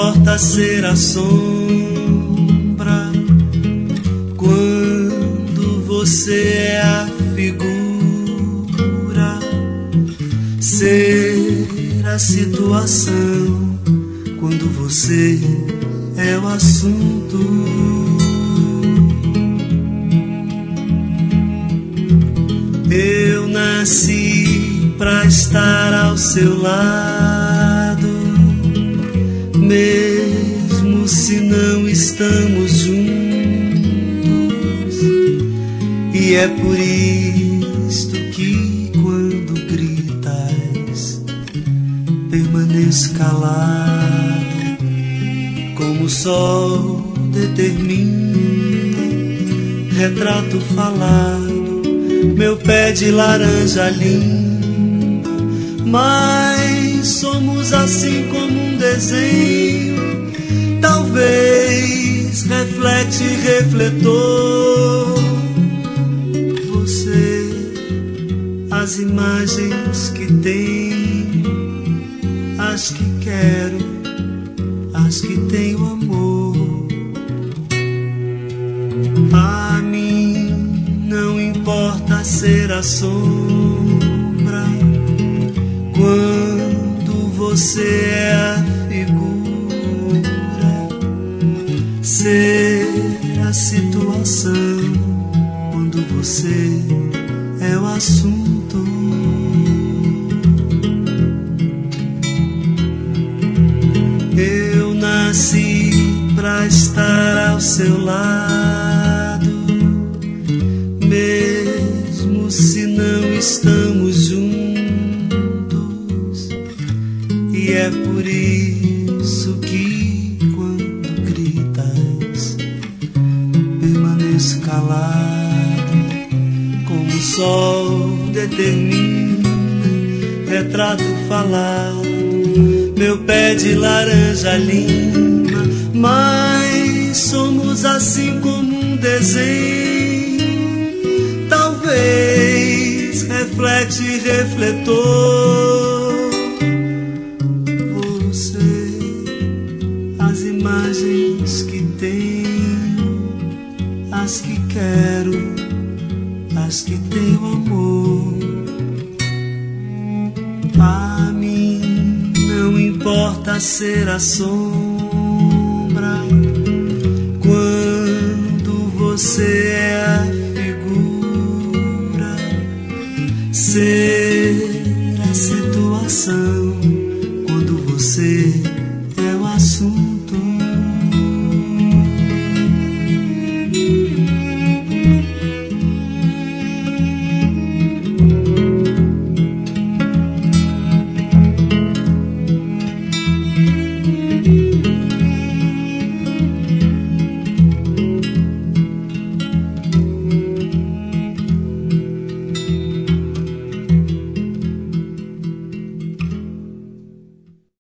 importa ser a sombra quando você é a figura, ser a situação quando você é o assunto. Eu nasci pra estar ao seu lado, mesmo se não estamos juntos, e é por isto que quando gritas permaneço calado, como o sol determina, retrato falado, meu pé de laranja linda. Mas somos assim como um desenho, talvez reflete refletor. Você, as imagens que tenho, as que quero, as que tenho amor. A mim não importa ser a sombra quando você é a figura, ser a situação quando você é o assunto. Eu nasci pra estar ao seu lado, mesmo se não estamos juntos, e é por isso que quando gritas permaneço calado, como o sol determina, retrato falado, meu pé de laranja lima. Mas somos assim como um desenho, talvez reflexo e refletor. Você, as imagens que tenho, as que quero, as que tenho amor. A mim não importa ser a sombra